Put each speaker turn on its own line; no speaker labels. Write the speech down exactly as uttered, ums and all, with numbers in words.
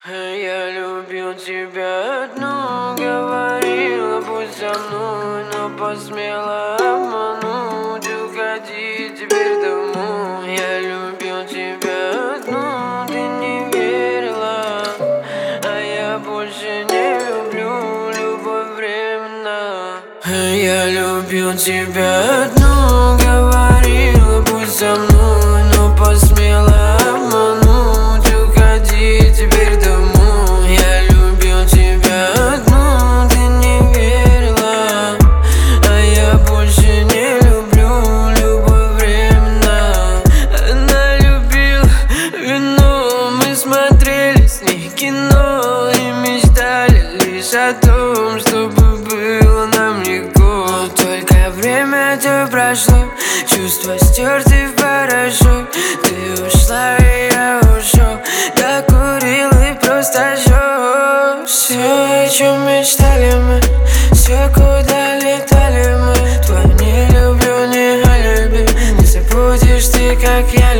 Я любил тебя одну, говорила, будь со мной, но посмела обмануть, уходи теперь домой. Я любил тебя одну, ты не верила, а я больше не люблю, любовь временна. Я любил тебя одну, говорила, будь со мной, но посмела обмануть, уходи теперь домой. Я любил тебя одну, ты не верила, а я больше не люблю, любовь временна. Она любила вино, мы смотрели с ней кино и мечтали лишь о том, чтобы было нам легко. Только время то прошло, чувства стерты в порошок. Ты ушла, и я ушел, докурил и просто жёг. Все, о чем мечтали мы, все, куда летали мы. Твою не люблю, не о любви, не забудешь ты, как я.